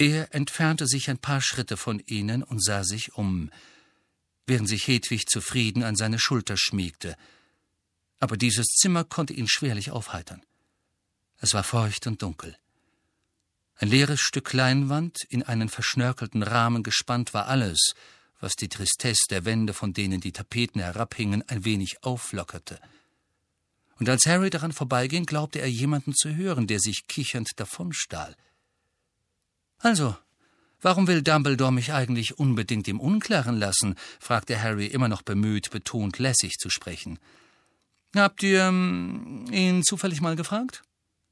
Er entfernte sich ein paar Schritte von ihnen und sah sich um, während sich Hedwig zufrieden an seine Schulter schmiegte. Aber dieses Zimmer konnte ihn schwerlich aufheitern. Es war feucht und dunkel. Ein leeres Stück Leinwand, in einen verschnörkelten Rahmen gespannt, war alles, was die Tristesse der Wände, von denen die Tapeten herabhingen, ein wenig auflockerte. Und als Harry daran vorbeiging, glaubte er, jemanden zu hören, der sich kichernd davonstahl. »Also, warum will Dumbledore mich eigentlich unbedingt im Unklaren lassen?« fragte Harry, immer noch bemüht, betont lässig zu sprechen. »Habt ihr ihn zufällig mal gefragt?«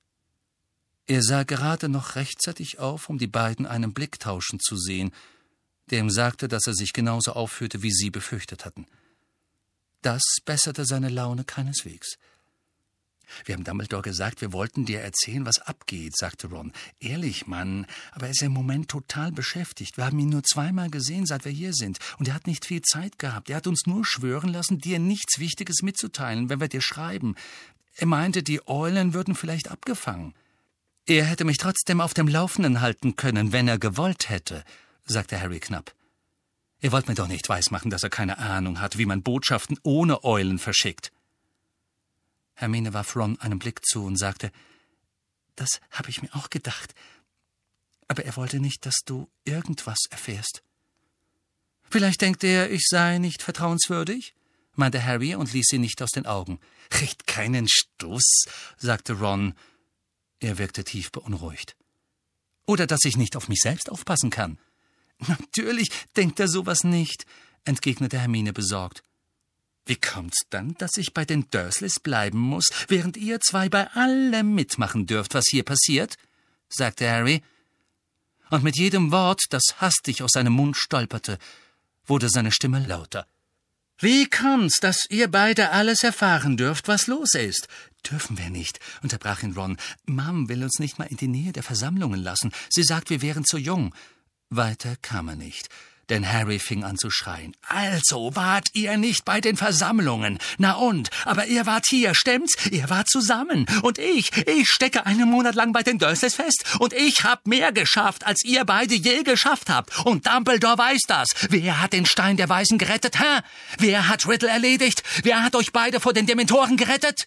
Er sah gerade noch rechtzeitig auf, um die beiden einen Blick tauschen zu sehen, der ihm sagte, dass er sich genauso aufführte, wie sie befürchtet hatten. Das besserte seine Laune keineswegs. »Wir haben Dumbledore gesagt, wir wollten dir erzählen, was abgeht«, sagte Ron. »Ehrlich, Mann, aber er ist im Moment total beschäftigt. Wir haben ihn nur 2-mal gesehen, seit wir hier sind. Und er hat nicht viel Zeit gehabt. Er hat uns nur schwören lassen, dir nichts Wichtiges mitzuteilen, wenn wir dir schreiben. Er meinte, die Eulen würden vielleicht abgefangen. Er hätte mich trotzdem auf dem Laufenden halten können, wenn er gewollt hätte«, sagte Harry knapp. »Ihr wollt mir doch nicht weismachen, dass er keine Ahnung hat, wie man Botschaften ohne Eulen verschickt.« Hermine warf Ron einen Blick zu und sagte, »Das habe ich mir auch gedacht. Aber er wollte nicht, dass du irgendwas erfährst.« »Vielleicht denkt er, ich sei nicht vertrauenswürdig?« meinte Harry und ließ sie nicht aus den Augen. »Richt keinen Stuss«, sagte Ron. Er wirkte tief beunruhigt. »Oder dass ich nicht auf mich selbst aufpassen kann.« »Natürlich denkt er sowas nicht«, entgegnete Hermine besorgt. »Wie kommt's dann, dass ich bei den Dursleys bleiben muss, während ihr 2 bei allem mitmachen dürft, was hier passiert?« sagte Harry. Und mit jedem Wort, das hastig aus seinem Mund stolperte, wurde seine Stimme lauter. »Wie kommt's, dass ihr beide alles erfahren dürft, was los ist?« »Dürfen wir nicht«, unterbrach ihn Ron. »Mom will uns nicht mal in die Nähe der Versammlungen lassen. Sie sagt, wir wären zu jung.« Weiter kam er nicht, denn Harry fing an zu schreien. »Also wart ihr nicht bei den Versammlungen? Na und? Aber ihr wart hier, stimmt's? Ihr wart zusammen. Und ich stecke einen Monat lang bei den Dursleys fest. Und ich hab mehr geschafft, als ihr beide je geschafft habt. Und Dumbledore weiß das. Wer hat den Stein der Weisen gerettet, hä? Wer hat Riddle erledigt? Wer hat euch beide vor den Dementoren gerettet?«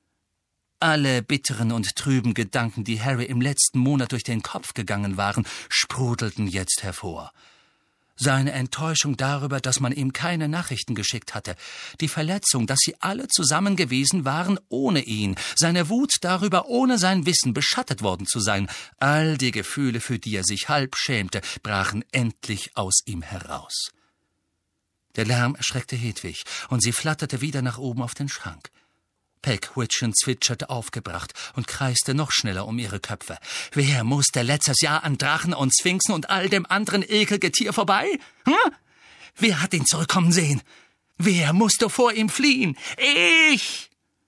Alle bitteren und trüben Gedanken, die Harry im letzten Monat durch den Kopf gegangen waren, sprudelten jetzt hervor. Seine Enttäuschung darüber, dass man ihm keine Nachrichten geschickt hatte, die Verletzung, dass sie alle zusammen gewesen waren ohne ihn, seine Wut darüber, ohne sein Wissen beschattet worden zu sein, all die Gefühle, für die er sich halb schämte, brachen endlich aus ihm heraus. Der Lärm erschreckte Hedwig, und sie flatterte wieder nach oben auf den Schrank. Pegwidgeon zwitscherte aufgebracht und kreiste noch schneller um ihre Köpfe. »Wer musste letztes Jahr an Drachen und Sphinxen und all dem anderen Ekelgetier vorbei? Wer hat ihn zurückkommen sehen? Wer musste vor ihm fliehen? Ich!«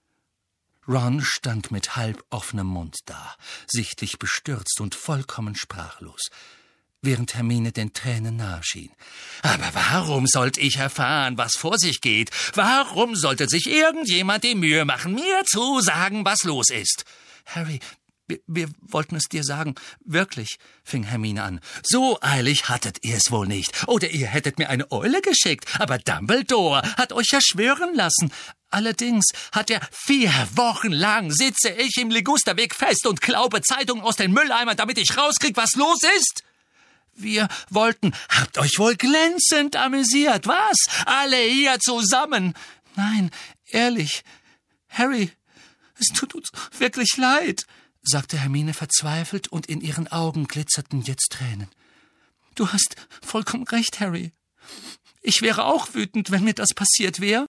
Ron stand mit halb offenem Mund da, sichtlich bestürzt und vollkommen sprachlos, während Hermine den Tränen nahe schien. »Aber warum sollte ich erfahren, was vor sich geht? Warum sollte sich irgendjemand die Mühe machen, mir zu sagen, was los ist?« »Harry, wir wollten es dir sagen, wirklich«, fing Hermine an. »So eilig hattet ihr es wohl nicht. Oder ihr hättet mir eine Eule geschickt. Aber Dumbledore hat euch ja schwören lassen. Allerdings hat er 4 Wochen lang sitze ich im Ligusterweg fest und klaube Zeitungen aus den Mülleimern, damit ich rauskrieg, was los ist. Wir wollten, habt euch wohl glänzend amüsiert, was? Alle hier zusammen. Nein, ehrlich, Harry, es tut uns wirklich leid«, sagte Hermine verzweifelt, und in ihren Augen glitzerten jetzt Tränen. »Du hast vollkommen recht, Harry. Ich wäre auch wütend, wenn mir das passiert wäre.